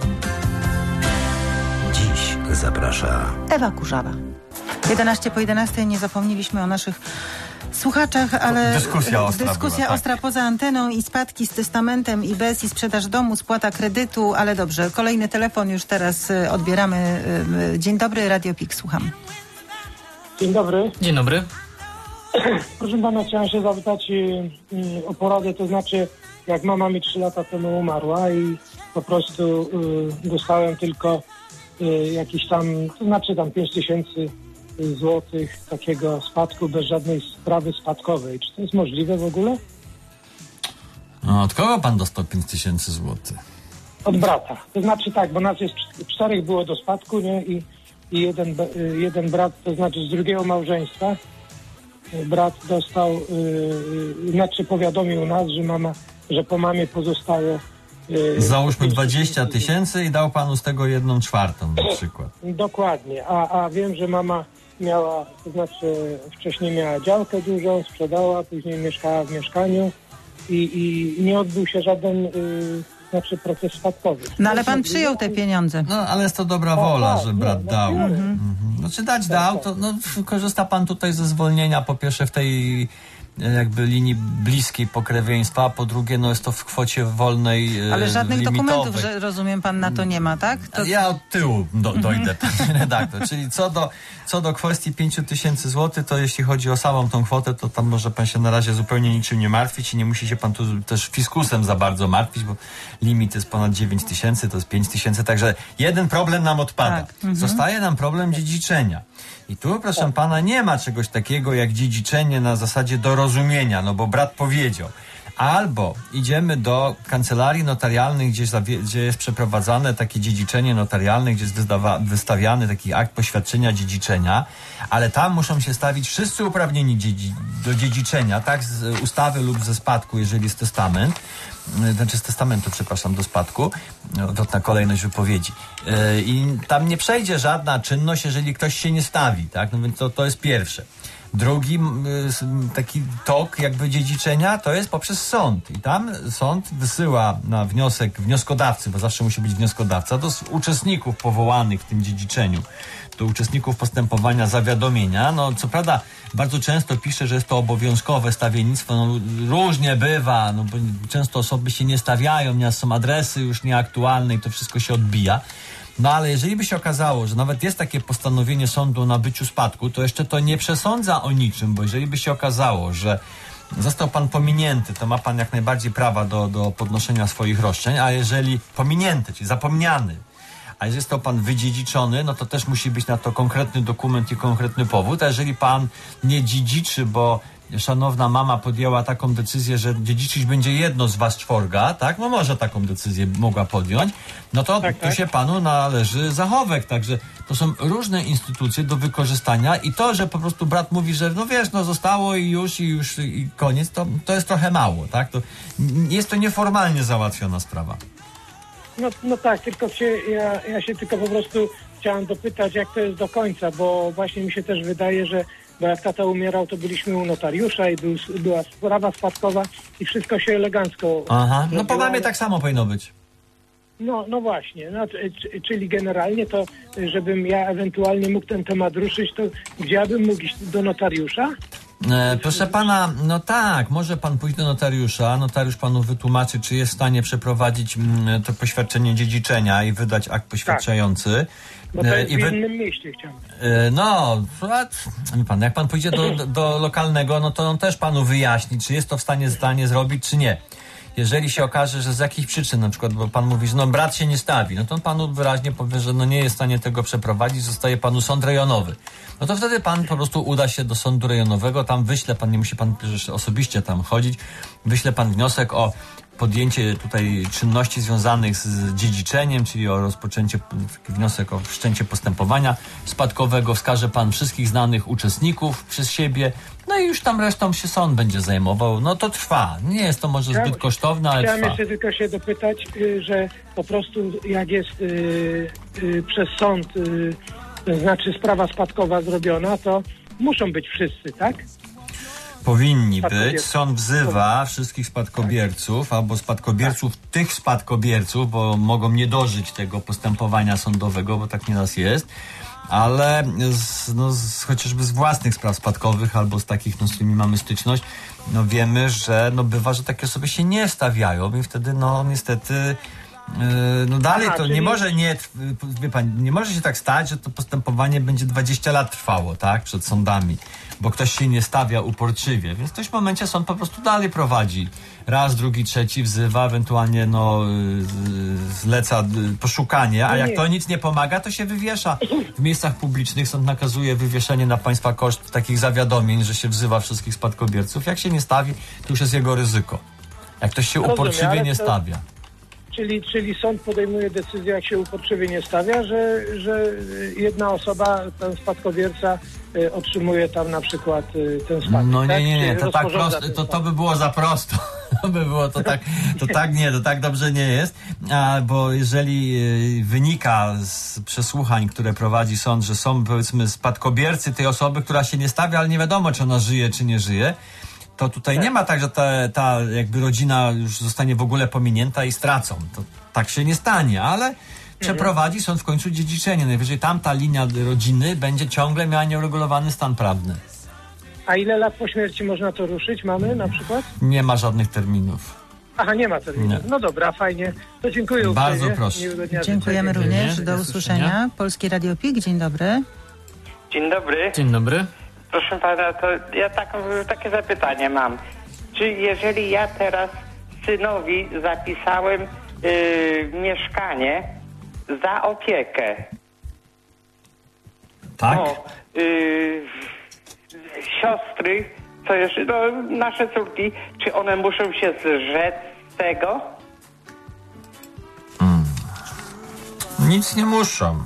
Dziś zaprasza Ewa Kurzawa. jedenaście po jedenastej, nie zapomnieliśmy o naszych słuchaczach, ale dyskusja ostra, dyskusja była, ostra tak. poza anteną i spadki z testamentem i bez i sprzedaż domu, spłata kredytu, ale dobrze, kolejny telefon już teraz y, odbieramy. Y, Dzień dobry, Radio PiK, słucham. Dzień dobry. Dzień dobry. Proszę pana, chciałem się zapytać y, y, o poradę, to znaczy jak mama mi trzy lata temu umarła i po prostu y, dostałem tylko y, jakiś tam, to znaczy tam pięć tysięcy złotych takiego spadku bez żadnej sprawy spadkowej. Czy to jest możliwe w ogóle? No, od kogo pan dostał pięć tysięcy złotych? Od brata. To znaczy tak, bo nas jest cz- czterech było do spadku, nie? I, i jeden, b- y, jeden brat, to znaczy z drugiego małżeństwa, y, brat dostał, y, y, znaczy powiadomił nas, że mama, że po mamie pozostaje y, Załóżmy dwadzieścia tysięcy i dał panu z tego jedną czwartą na przykład. Dokładnie, a, a wiem, że mama miała, to znaczy wcześniej miała działkę dużą, sprzedała, później mieszkała w mieszkaniu i, i nie odbył się żaden y, znaczy proces spadkowy. No ale pan przyjął te pieniądze. No, ale jest to dobra wola, tak, że nie, brat no, dał. biorę. Mhm. Znaczy dać dał, to no, korzysta pan tutaj ze zwolnienia, po pierwsze w tej jakby linii bliskiej pokrewieństwa, a po drugie no jest to w kwocie wolnej, Ale żadnych limitowej. dokumentów, że rozumiem, pan na to nie ma, tak? To... Ja od tyłu do, dojdę, panie redaktor. Czyli co do, co do kwestii pięć tysięcy złotych, to jeśli chodzi o samą tą kwotę, to tam może pan się na razie zupełnie niczym nie martwić i nie musi się pan tu też fiskusem za bardzo martwić, bo limit jest ponad dziewięć tysięcy, to jest pięć tysięcy, także jeden problem nam odpada. Tak. Mhm. Zostaje nam problem dziedziczenia. I tu, proszę pana, nie ma czegoś takiego jak dziedziczenie na zasadzie dorozumienia, no bo brat powiedział. Albo idziemy do kancelarii notarialnych, gdzie, zawie- gdzie jest przeprowadzane takie dziedziczenie notarialne, gdzie jest wystawa- wystawiany taki akt poświadczenia dziedziczenia, ale tam muszą się stawić wszyscy uprawnieni dziedzi- do dziedziczenia, tak, z ustawy lub ze spadku, jeżeli jest testament, znaczy z testamentu, przepraszam, do spadku, odwrotna kolejność wypowiedzi. Yy, I tam nie przejdzie żadna czynność, jeżeli ktoś się nie stawi, tak, no więc to, to jest pierwsze. Drugi taki tok jakby dziedziczenia to jest poprzez sąd. I tam sąd wysyła na wniosek wnioskodawcy, bo zawsze musi być wnioskodawca, do uczestników powołanych w tym dziedziczeniu, do uczestników postępowania zawiadomienia. No co prawda bardzo często pisze, że jest to obowiązkowe stawiennictwo. No, różnie bywa, no, bo często osoby się nie stawiają, nie są adresy już nieaktualne i to wszystko się odbija. No ale jeżeli by się okazało, że nawet jest takie postanowienie sądu o nabyciu spadku, to jeszcze to nie przesądza o niczym, bo jeżeli by się okazało, że został pan pominięty, to ma pan jak najbardziej prawa do, do podnoszenia swoich roszczeń, a jeżeli pominięty, czyli zapomniany, a jeżeli został pan wydziedziczony, no to też musi być na to konkretny dokument i konkretny powód, a jeżeli pan nie dziedziczy, bo szanowna mama podjęła taką decyzję, że dziedziczyć będzie jedno z was czworga, tak? No może taką decyzję mogła podjąć, no to tak, tu tak. się panu należy zachowek, także to są różne instytucje do wykorzystania i to, że po prostu brat mówi, że no wiesz, no zostało i już, i już, i koniec, to, to jest trochę mało, tak? To jest to nieformalnie załatwiona sprawa. No, no tak, tylko się, ja, ja się tylko po prostu chciałem dopytać, jak to jest do końca, bo właśnie mi się też wydaje, że bo jak tata umierał, to byliśmy u notariusza i był, była sprawa spadkowa i wszystko się elegancko Aha, no zrobiło, po mamie ale... tak samo powinno być. No, no właśnie, no, czyli generalnie to, żebym ja ewentualnie mógł ten temat ruszyć, to gdzie ja bym mógł iść do notariusza? E, proszę pana, no tak, może pan pójść do notariusza, notariusz panu wytłumaczy, czy jest w stanie przeprowadzić m, to poświadczenie dziedziczenia i wydać akt poświadczający. Bo to E, jest i w wy... innym mieście, chciałem. E, no, pan, jak pan pójdzie do, do, do lokalnego, no to on też panu wyjaśni, czy jest to w stanie zdanie zrobić, czy nie. Jeżeli się okaże, że z jakichś przyczyn, na przykład, bo pan mówi, że no brat się nie stawi, no to on panu wyraźnie powie, że no nie jest w stanie tego przeprowadzić, zostaje panu sąd rejonowy. No to wtedy pan po prostu uda się do sądu rejonowego, tam wyśle pan, nie musi pan osobiście tam chodzić, wyśle pan wniosek o podjęcie tutaj czynności związanych z dziedziczeniem, czyli o rozpoczęcie, taki wniosek o wszczęcie postępowania spadkowego, wskaże pan wszystkich znanych uczestników przez siebie, no i już tam resztą się sąd będzie zajmował. No to trwa. Nie jest to może zbyt kosztowne, ale Chciałem trwa. jeszcze tylko się dopytać, y, że po prostu jak jest y, y, przez sąd, y, to znaczy sprawa spadkowa zrobiona, to muszą być wszyscy, tak? Powinni być. Sąd wzywa wszystkich spadkobierców albo spadkobierców tak. tych spadkobierców, bo mogą nie dożyć tego postępowania sądowego, bo tak nieraz jest, ale z, no, z, chociażby z własnych spraw spadkowych albo z takich, no, z którymi mamy styczność, no wiemy, że no, bywa, że takie osoby się nie stawiają i wtedy no niestety yy, no dalej Aha, to czyli... nie może nie, wie pan, nie może się tak stać, że to postępowanie będzie dwadzieścia lat trwało, tak, przed sądami, bo ktoś się nie stawia uporczywie, więc w którymś momencie sąd po prostu dalej prowadzi. Raz, drugi, trzeci wzywa, ewentualnie no zleca poszukanie, a jak to nic nie pomaga, to się wywiesza. W miejscach publicznych sąd nakazuje wywieszenie na państwa koszt takich zawiadomień, że się wzywa wszystkich spadkobierców. Jak się nie stawi, to już jest jego ryzyko. Jak ktoś się Rozumiem, uporczywie nie to... stawia. Czyli, czyli sąd podejmuje decyzję, jak się uporczywie nie stawia, że, że jedna osoba, ten spadkobierca y, otrzymuje tam na przykład y, ten spadek. No nie, tak? nie, nie, Czy to tak rozporządza prosto, to, to by było za prosto. To by było, to tak, to tak nie, to tak dobrze nie jest, a, bo jeżeli y, wynika z przesłuchań, które prowadzi sąd, że są powiedzmy spadkobiercy tej osoby, która się nie stawia, ale nie wiadomo, czy ona żyje, czy nie żyje, to tutaj tak. nie ma tak, że ta, ta jakby rodzina już zostanie w ogóle pominięta i stracą. To tak się nie stanie, ale mhm. przeprowadzi sąd w końcu dziedziczenie. Najwyżej tamta linia rodziny będzie ciągle miała nieuregulowany stan prawny. A ile lat po śmierci można to ruszyć? Mamy na przykład? Nie ma żadnych terminów. Aha, nie ma terminów. Nie. No dobra, fajnie. To dziękuję. Bardzo uprzejmie. proszę. Dziękujemy również. Do usłyszenia. Polskie Radio Pik, dzień dobry. Dzień dobry. Dzień dobry. Proszę pana, to ja taką, takie zapytanie mam. Czy jeżeli ja teraz synowi zapisałem yy, mieszkanie za opiekę, tak? No, yy, siostry, to jest, no, nasze córki, czy one muszą się zrzec tego? Hmm. Nic nie muszą.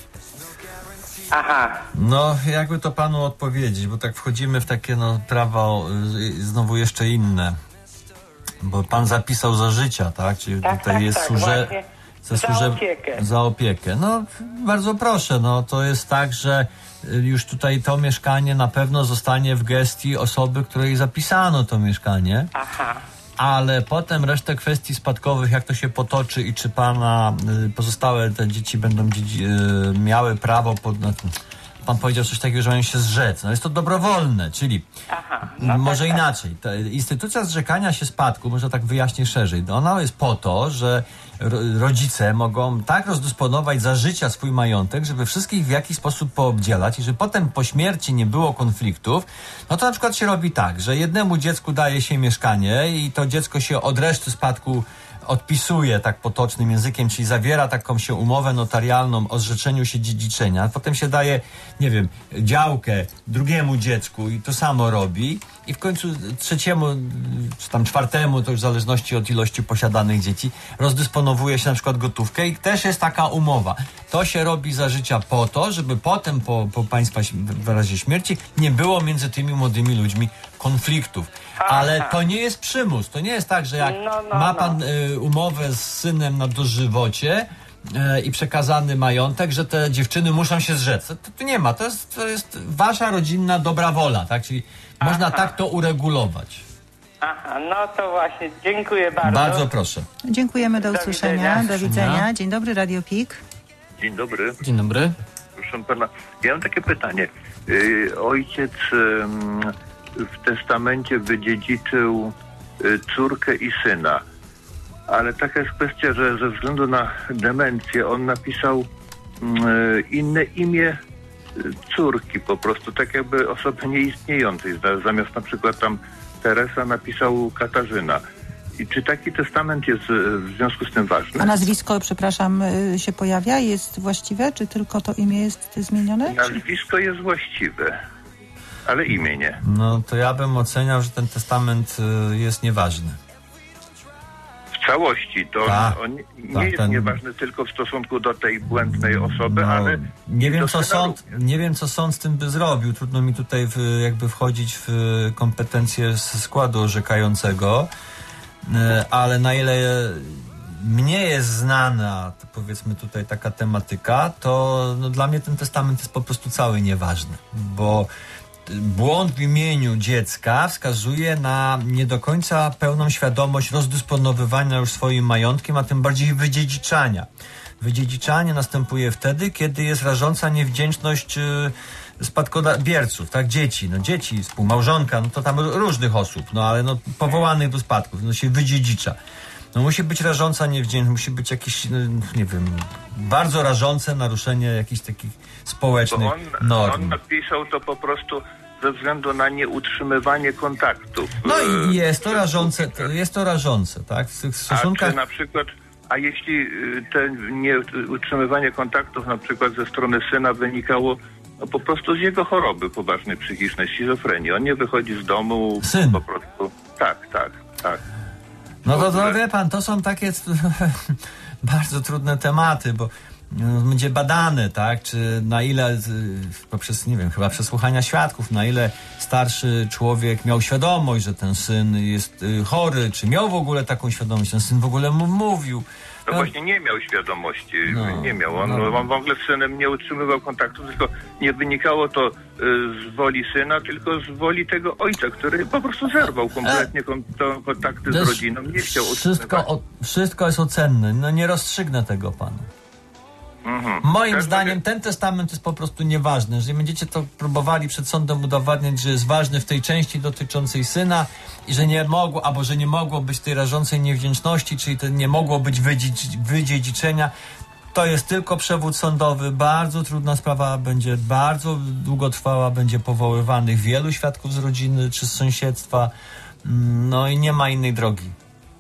Aha. No, jakby to panu odpowiedzieć, bo tak wchodzimy w takie no prawa y, znowu jeszcze inne. Bo pan zapisał za życia, tak? Czyli tak, tutaj tak, jest tak, służe... właśnie. Za opiekę. Za opiekę. No, bardzo proszę, no to jest tak, że już tutaj to mieszkanie na pewno zostanie w gestii osoby, której zapisano to mieszkanie. Aha. Ale potem resztę kwestii spadkowych, jak to się potoczy i czy pana y, pozostałe te dzieci będą dziedzic- y, miały prawo, pod, no, pan powiedział coś takiego, że mają się zrzec. No jest to dobrowolne, czyli Aha, no może tak, inaczej. Ta instytucja zrzekania się spadku, może tak wyjaśnię szerzej, ona jest po to, że ro- rodzice mogą tak rozdysponować za życia swój majątek, żeby wszystkich w jakiś sposób poobdzielać i że potem po śmierci nie było konfliktów. No to na przykład się robi tak, że jednemu dziecku daje się mieszkanie i to dziecko się od reszty spadku odpisuje tak potocznym językiem, czyli zawiera taką się umowę notarialną o zrzeczeniu się dziedziczenia. Potem się daje, nie wiem, działkę drugiemu dziecku i to samo robi. I w końcu trzeciemu, czy tam czwartemu, to już w zależności od ilości posiadanych dzieci, rozdysponowuje się na przykład gotówkę i też jest taka umowa. To się robi za życia po to, żeby potem po, po państwa w razie śmierci nie było między tymi młodymi ludźmi konfliktów. Ale to nie jest przymus. To nie jest tak, że jak No, no, ma no. pan y, umowę z synem na dożywocie y, i przekazany majątek, że te dziewczyny muszą się zrzec. To, to nie ma. To jest, to jest wasza rodzinna dobra wola, tak? Czyli Aha. można tak to uregulować. Aha, no to właśnie, dziękuję bardzo. Bardzo proszę. Dziękujemy, do Do usłyszenia. widzenia. Do widzenia. Dzień dobry, Radio Pik. Dzień dobry. Dzień dobry. Proszę pana, ja mam takie pytanie. Yy, ojciec yy, w testamencie wydziedziczył yy, córkę i syna, ale taka jest kwestia, że ze względu na demencję on napisał yy, inne imię yy, córki po prostu, tak jakby osoby nieistniejącej. Zamiast na przykład tam Teresa napisał Katarzyna. I czy taki testament jest w związku z tym ważny? A nazwisko, przepraszam, y, się pojawia? Jest właściwe, czy tylko to imię jest zmienione? Nazwisko jest właściwe, ale imię nie. No to ja bym oceniał, że ten testament y, jest nieważny. W całości to Tak, on nie tak, jest ten- nieważny tylko w stosunku do tej błędnej osoby, No, ale nie wiem, do co syna sąd, również. nie wiem, co sąd z tym by zrobił. Trudno mi tutaj w, jakby wchodzić w kompetencje z składu orzekającego, e, ale na ile mnie jest znana, to powiedzmy tutaj taka tematyka, to no, dla mnie ten testament jest po prostu cały nieważny, bo błąd w imieniu dziecka wskazuje na nie do końca pełną świadomość rozdysponowywania już swoim majątkiem, a tym bardziej wydziedziczania. Wydziedziczanie następuje wtedy, kiedy jest rażąca niewdzięczność y, spadkobierców, tak, dzieci, no dzieci, współmałżonka, no to tam różnych osób, no ale no powołanych do spadków, no się wydziedzicza. No musi być rażąca niewdzięczność, musi być jakieś, no, nie wiem, bardzo rażące naruszenie jakichś takich społecznych Bo on, norm. on napisał to po prostu ze względu na nieutrzymywanie kontaktów. No i e, jest to rażące, to jest to rażące, tak? W tych A stosunkach... czy na przykład, a jeśli y, te nieutrzymywanie kontaktów na przykład ze strony syna wynikało no, po prostu z jego choroby poważnej psychicznej, schizofrenii. On nie wychodzi z domu Syn. po prostu. Tak, tak, tak. No to, to wie pan, to są takie bardzo trudne tematy, bo no, będzie badane, tak, czy na ile y, poprzez, nie wiem, chyba przesłuchania świadków, na ile starszy człowiek miał świadomość, że ten syn jest y, chory, czy miał w ogóle taką świadomość, ten syn w ogóle mu mówił. No No, właśnie nie miał świadomości, No, nie miał. On, no. on w ogóle z synem nie utrzymywał kontaktu, tylko nie wynikało to y, z woli syna, tylko z woli tego ojca, który po prostu zerwał kompletnie kon, to, kontakty z to jest rodziną, nie chciał wszystko, utrzymywać. o, wszystko jest ocenne, no nie rozstrzygnę tego panu. Mhm. Moim Każdy- zdaniem ten testament jest po prostu nieważny. Jeżeli będziecie to próbowali przed sądem udowadniać, że jest ważny w tej części dotyczącej syna i że nie mogło, albo że nie mogło być tej rażącej niewdzięczności, czyli to nie mogło być wydziedzic- wydziedziczenia, to jest tylko przewód sądowy. Bardzo trudna sprawa, będzie bardzo długo trwała, będzie powoływanych wielu świadków z rodziny czy z sąsiedztwa. Mm, No i nie ma innej drogi.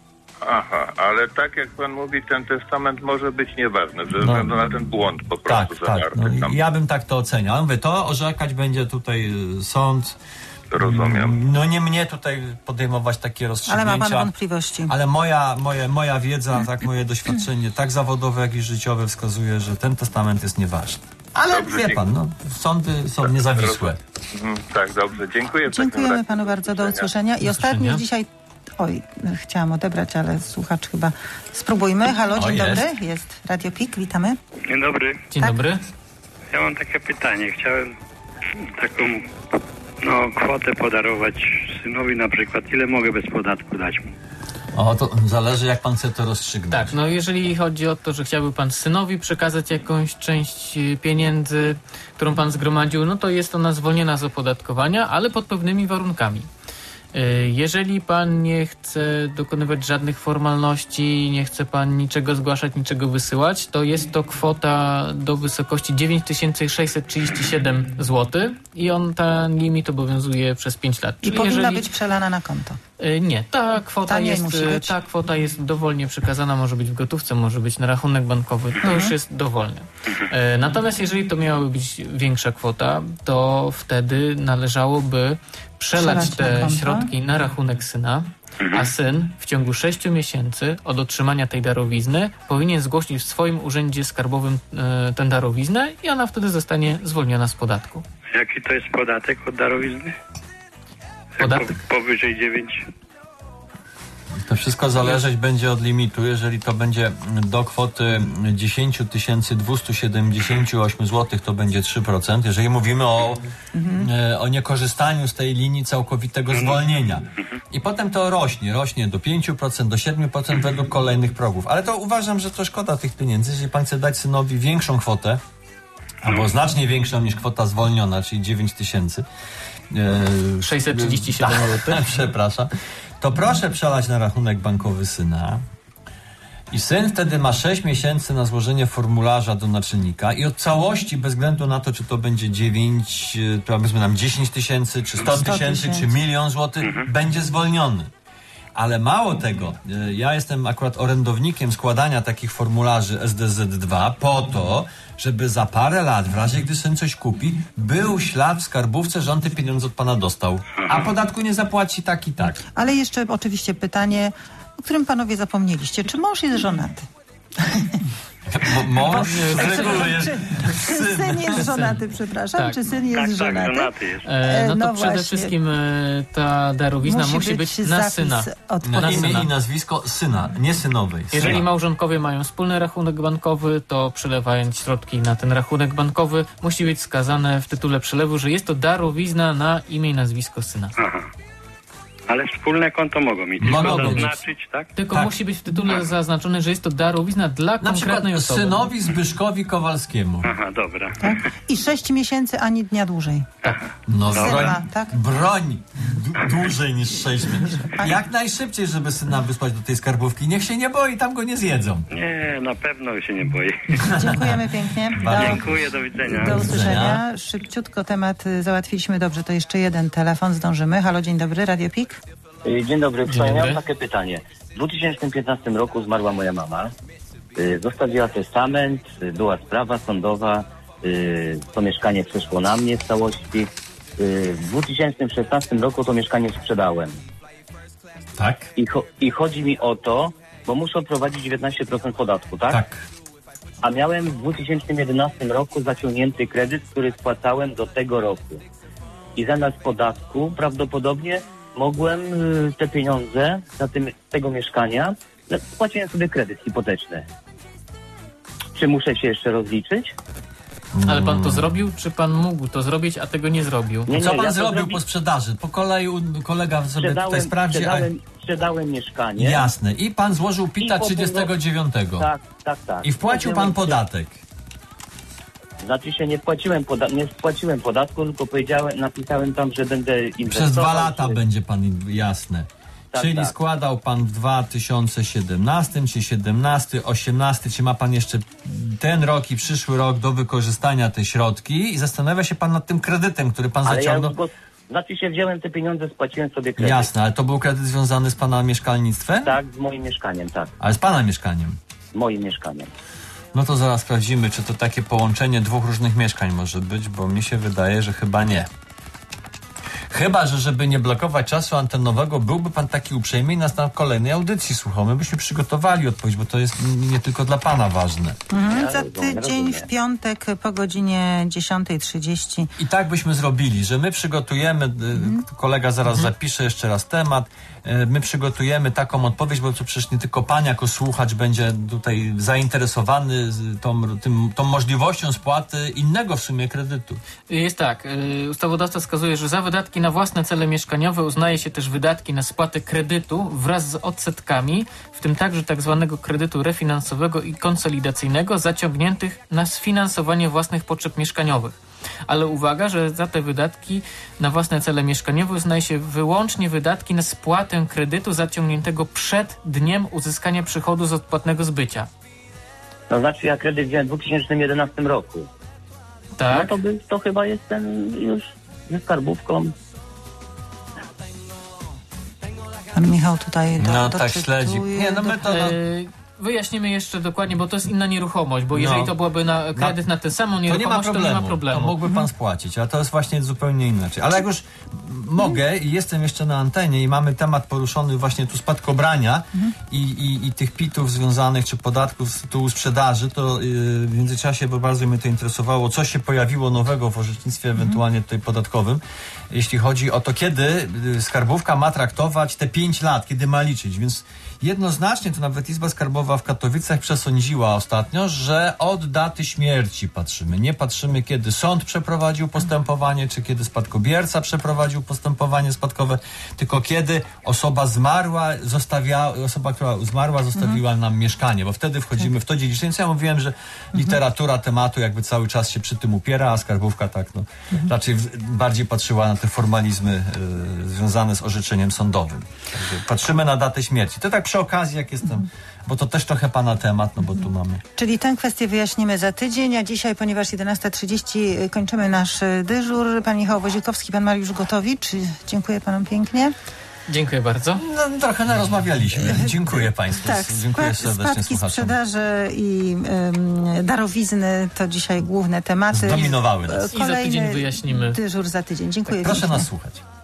Aha, ale tak jak pan mówi, ten testament może być nieważny, ze No. względu na ten błąd po Tak, prostu tak. zawarty No, tam. ja bym tak to oceniał. Ja mówię, to orzekać będzie tutaj y, sąd. Rozumiem. No nie mnie tutaj podejmować takie Ale rozstrzygnięcia. ma pan wątpliwości. Ale moja, moje, moja wiedza, tak, moje doświadczenie, tak zawodowe, jak i życiowe wskazuje, że ten testament jest nieważny. Ale Dobrze, wie pan, no, sądy są niezawisłe. Mhm, tak, dobrze. Dziękuję. w takim Dziękujemy razie. panu bardzo, do Do usłyszenia. I ostatni usłyszenia. dzisiaj Oj, chciałam odebrać, ale słuchacz chyba... Spróbujmy. Halo, dzień O, dobry. jest. Jest Radio P I K, witamy. Dzień dobry. Dzień Tak. dobry. Ja mam takie pytanie. Chciałem taką no, kwotę podarować synowi na przykład. Ile mogę bez podatku dać mu? O, to zależy, jak pan chce to rozstrzygnąć. Tak, no jeżeli chodzi o to, że chciałby pan synowi przekazać jakąś część y, pieniędzy, którą pan zgromadził, no to jest ona zwolniona z opodatkowania, ale pod pewnymi warunkami. Y, Jeżeli pan nie chce dokonywać żadnych formalności, nie chce pan niczego zgłaszać, niczego wysyłać, to jest to kwota do wysokości dziewięć tysięcy sześćset trzydzieści siedem złotych i on ten limit obowiązuje przez pięć lat. I Czyli powinna jeżeli... być przelana na konto. Y, Nie, ta kwota, Taniej jest, musi y, być. ta kwota jest dowolnie przekazana, może być w gotówce, może być na rachunek bankowy, to Mhm. już jest dowolne. Y, Natomiast jeżeli to miałaby być większa kwota, to wtedy należałoby przelać Przelać na te konto. środki na rachunek syna, a syn w ciągu sześciu miesięcy od otrzymania tej darowizny powinien zgłosić w swoim urzędzie skarbowym y, tę darowiznę i ona wtedy zostanie zwolniona z podatku. Jaki to jest podatek od darowizny? Podatek? Po, powyżej dziewięć. To wszystko zależeć będzie od limitu. Jeżeli to będzie do kwoty dziesięć tysięcy dwieście siedemdziesiąt osiem złotych, to będzie trzy procent. Jeżeli mówimy o, e, o niekorzystaniu z tej linii całkowitego zwolnienia. I potem to rośnie. Rośnie do pięć procent, do siedem procent według kolejnych progów. Ale to uważam, że to szkoda tych pieniędzy. Jeżeli pan chce dać synowi większą kwotę, albo znacznie większą niż kwota zwolniona, czyli dziewięć tysięcy. E, sześćset trzydzieści siedem złotych. Przepraszam. To proszę przelać na rachunek bankowy syna i syn wtedy ma sześć miesięcy na złożenie formularza do naczelnika i od całości, bez względu na to, czy to będzie dziewięć, to powiedzmy nam dziesięć tysięcy, czy sto tysięcy, czy milion złotych, będzie zwolniony. Ale mało tego, ja jestem akurat orędownikiem składania takich formularzy S D Z dwa po to, żeby za parę lat, w razie gdy syn coś kupi, był ślad w skarbówce, że on te pieniądze od pana dostał. A podatku nie zapłaci tak i tak. Ale jeszcze oczywiście pytanie, o którym panowie zapomnieliście. Czy mąż jest żonaty? Mąż z reguły jest Czy, czy syn jest żonaty, przepraszam? Tak. Czy syn jest Tak, tak, żonaty? żonaty jest. E, no to No przede właśnie. wszystkim e, ta darowizna musi, Musi być, być na zapis syna. odpowiedni. na Na imię syna. i nazwisko syna, nie synowej. Jeżeli Syna. małżonkowie mają wspólny rachunek bankowy, to przelewając środki na ten rachunek bankowy musi być wskazane w tytule przelewu, że jest to darowizna na imię i nazwisko syna. Aha. Ale wspólne konto mogą mieć. Mogą Tylko mieć. zaznaczyć, tak? Tylko Tak. musi być w tytule zaznaczone, że jest to darowizna dla Na przykład konkretnej osoby. synowi Zbyszkowi Kowalskiemu. Aha, dobra. Tak? I sześć miesięcy ani dnia dłużej. No Syna, broń, tak? broń d- dłużej niż sześć miesięcy. Jak najszybciej, żeby syna wysłać do tej skarbówki. Niech się nie boi, tam go nie zjedzą. Nie, na pewno się nie boję. Dziękujemy pięknie. Bardzo Dziękuję, do widzenia. Do usłyszenia. Szybciutko temat y, załatwiliśmy dobrze. To jeszcze jeden telefon, zdążymy. Halo, dzień dobry, Radio P I K. Dzień dobry, Dzień Dzień dobry. Mam takie pytanie. W dwa tysiące piętnastym roku zmarła moja mama. Y, Zostawiła testament, y, była sprawa sądowa, y, to mieszkanie przeszło na mnie w całości. Y, W dwa tysiące szesnastym roku to mieszkanie sprzedałem. Tak? I, cho- I chodzi mi o to, bo muszę odprowadzić dziewiętnaście procent podatku, tak? Tak. A miałem w dwa tysiące jedenastym roku zaciągnięty kredyt, który spłacałem do tego roku. I zamiast podatku prawdopodobnie mogłem y, te pieniądze za tym, tego mieszkania, no, spłaciłem sobie kredyt hipoteczny. Czy muszę się jeszcze rozliczyć? Ale pan to zrobił, czy pan mógł to zrobić, a tego nie zrobił? Nie, Co pan ja to zrobił zrobi- po sprzedaży? Po kolei u- kolega sobie tutaj Sprzedałem, sprawdzi. sprzedałem, sprzedałem mieszkanie. A... Jasne. I pan złożył pita I po trzydziestego dziewiątego. Tak, tak, tak. I wpłacił pan podatek. Znaczy się nie płaciłem, poda- nie spłaciłem podatku, tylko powiedziałem, napisałem tam, że będę inwestował. Przez dwa lata czy... będzie pan, in- jasne. Tak, Czyli tak. składał pan w dwa tysiące siedemnastym, czy siedemnastym, osiemnastym, czy ma pan jeszcze ten rok i przyszły rok do wykorzystania te środki i zastanawia się pan nad tym kredytem, który pan Ale ja zaciągnął. już go, znaczy się wziąłem te pieniądze, spłaciłem sobie kredyt. Jasne, ale to był kredyt związany z pana mieszkalnictwem? Tak, z moim mieszkaniem, tak. Ale z pana mieszkaniem. Moim mieszkaniem. No to zaraz sprawdzimy, czy to takie połączenie dwóch różnych mieszkań może być, bo mi się wydaje, że chyba nie. Chyba, że żeby nie blokować czasu antenowego, byłby pan taki uprzejmy i nas na kolejnej audycji słuchał. My byśmy przygotowali odpowiedź, bo to jest nie tylko dla pana ważne. Mhm, ja za tydzień rozumiem. W piątek po godzinie dziesiąta trzydzieści. I tak byśmy zrobili, że my przygotujemy, mhm. kolega zaraz mhm. zapisze jeszcze raz temat, my przygotujemy taką odpowiedź, bo to przecież nie tylko pan jako słuchacz będzie tutaj zainteresowany tą, tym, tą możliwością spłaty innego w sumie kredytu. Jest tak, ustawodawca wskazuje, że za wydatki na własne cele mieszkaniowe uznaje się też wydatki na spłatę kredytu wraz z odsetkami, w tym także tak zwanego kredytu refinansowego i konsolidacyjnego zaciągniętych na sfinansowanie własnych potrzeb mieszkaniowych. Ale uwaga, że za te wydatki na własne cele mieszkaniowe uznaje się wyłącznie wydatki na spłatę kredytu zaciągniętego przed dniem uzyskania przychodu z odpłatnego zbycia. To znaczy ja kredyt wziąłem w dwa tysiące jedenastym roku. Tak? No to, by, to chyba jestem już ze skarbówką. Pan Michał tutaj do, No tak śledzi. Nie, no my to... No... Wyjaśnimy jeszcze dokładnie, bo to jest inna nieruchomość, bo jeżeli no, to byłaby na kredyt na, na tę samą nieruchomość, to nie ma problemu. To, nie ma problemu. To mógłby pan spłacić, a to jest właśnie zupełnie inaczej. Ale jak już mogę i jestem jeszcze na antenie i mamy temat poruszony właśnie tu spadkobrania mhm. i, i, i tych pitów związanych, czy podatków z tytułu sprzedaży, to yy, w międzyczasie, bo bardzo mnie to interesowało, co się pojawiło nowego w orzecznictwie mhm. ewentualnie tutaj podatkowym, jeśli chodzi o to, kiedy skarbówka ma traktować te pięć lat, kiedy ma liczyć, więc jednoznacznie to nawet Izba Skarbowa w Katowicach przesądziła ostatnio, że od daty śmierci patrzymy. Nie patrzymy, kiedy sąd przeprowadził postępowanie, czy kiedy spadkobierca przeprowadził postępowanie spadkowe, tylko kiedy osoba zmarła, zostawiała, osoba, która zmarła, zostawiła nam mieszkanie, bo wtedy wchodzimy w to dziedziczenie. Więc ja mówiłem, że literatura tematu jakby cały czas się przy tym upiera, a skarbówka tak, no, raczej bardziej patrzyła na te formalizmy y, związane z orzeczeniem sądowym. Także patrzymy na datę śmierci. To tak przy okazji, jak jestem, bo to też trochę pana temat, no bo tu mamy. Czyli tę kwestię wyjaśnimy za tydzień, a dzisiaj, ponieważ jedenasta trzydzieści kończymy nasz dyżur. Pan Michał Wozikowski, pan Mariusz Gotowicz. Dziękuję panom pięknie. Dziękuję bardzo. No, trochę narozmawialiśmy. Dziękuję państwu. Tak, dziękuję serdecznie spadki, słuchaczom. sprzedaże i um, darowizny to dzisiaj główne tematy. Zdominowały nas. I za tydzień wyjaśnimy. Dyżur za tydzień. Dziękuję. Tak, proszę nas słuchać.